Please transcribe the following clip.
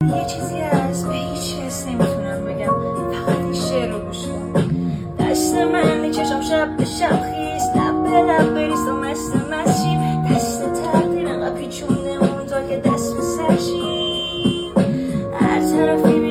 یه چیزی هست به هیچ کس نمیتونم بگم، فقط این شعر رو گوش کن. دست من میچشم شب به شب خیز، لب به لب بریزم مست مسیم. دست تقدیر انقدر پیچونده اون تا که دست به سر شیم. هر طرفی